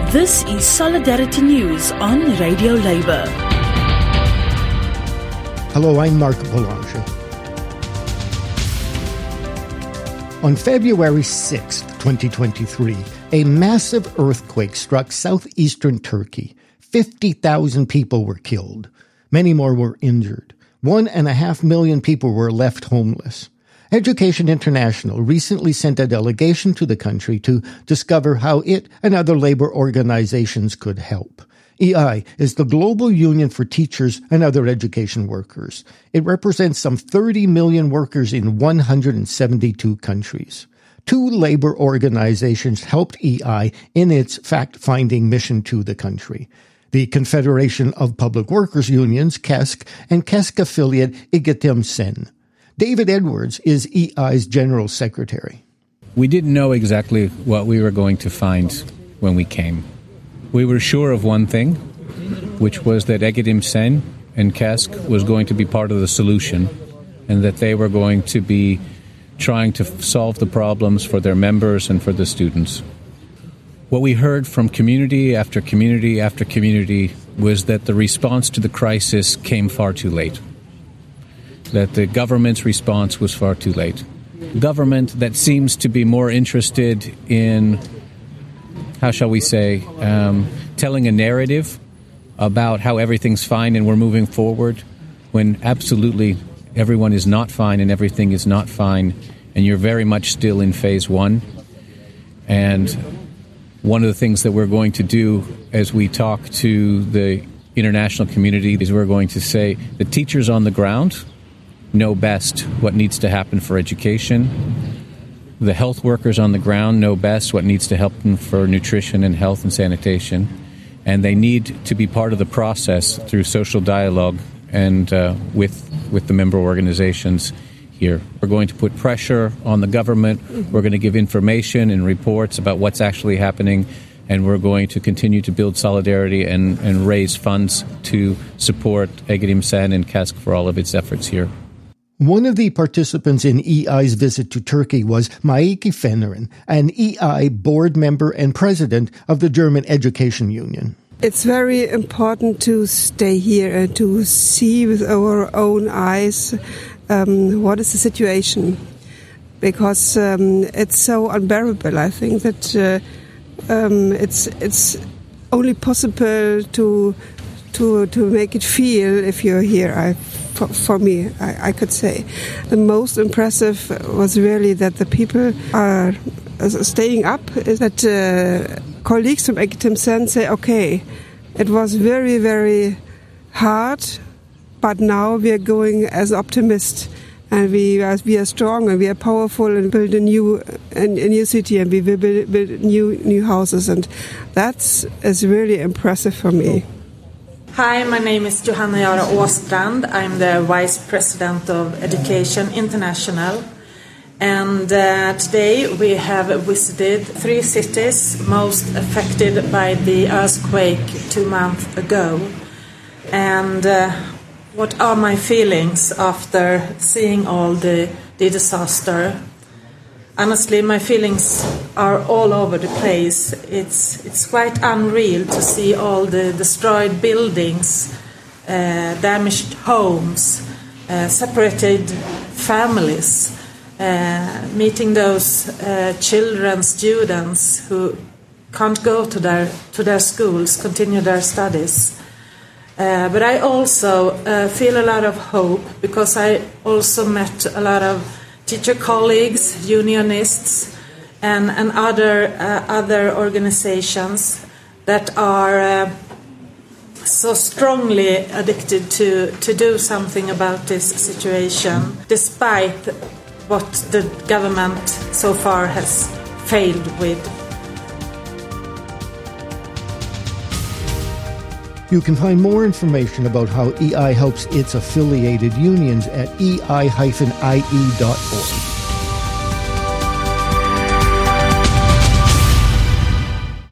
This is Solidarity News on Radio Labour. Hello, I'm Mark Boulanger. On February 6, 2023, a massive earthquake struck southeastern Turkey. 50,000 people were killed. Many more were injured. 1.5 million people were left homeless. Education International recently sent a delegation to the country to discover how it and other labor organizations could help. EI is the global union for teachers and other education workers. It represents some 30 million workers in 172 countries. 2 labor organizations helped EI in its fact-finding mission to the country: the Confederation of Public Workers Unions, KESK, and KESK affiliate Eğitim Sen. David Edwards is EI's General Secretary. We didn't know exactly what we were going to find when we came. We were sure of one thing, which was that Eğitim Sen and KESK was going to be part of the solution, and that they were going to be trying to solve the problems for their members and for the students. What we heard from community after community after community was that the response to the crisis came far too late. That the government's response was far too late. Government that seems to be more interested in, how shall we say, telling a narrative about how everything's fine and we're moving forward, when absolutely everyone is not fine and everything is not fine, and you're very much still in phase 1. And one of the things that we're going to do as we talk to the international community is we're going to say the teachers on the ground know best what needs to happen for education. The health workers on the ground know best what needs to happen for nutrition and health and sanitation. And they need to be part of the process through social dialogue and with the member organizations here. We're going to put pressure on the government. We're going to give information and reports about what's actually happening. And we're going to continue to build solidarity and raise funds to support Eğitim Sen and KESK for all of its efforts here. One of the participants in EI's visit to Turkey was Maike Fenerin, an EI board member and president of the German Education Union. It's very important to stay here and to see with our own eyes what is the situation, because it's so unbearable. I think that it's only possible to make it feel if you're here. For me, I could say the most impressive was really that the people are staying up. Is that colleagues from Eğitim Sen say, okay, it was very, very hard, but now we are going as optimists, and we are strong and we are powerful, and build a new city, and we will build new houses, and that is really impressive for me. Hi, my name is Johanna Jara Åstrand. I'm the Vice President of Education International. And today we have visited 3 cities most affected by the earthquake 2 months ago. And what are my feelings after seeing all the disaster? Honestly, my feelings are all over the place. It's quite unreal to see all the destroyed buildings, damaged homes, separated families, meeting those children, students who can't go to their schools, continue their studies. But I also feel a lot of hope, because I also met a lot of teacher colleagues, unionists, and other organizations that are so strongly addicted to do something about this situation, despite what the government so far has failed with. You can find more information about how EI helps its affiliated unions at ei-ie.org.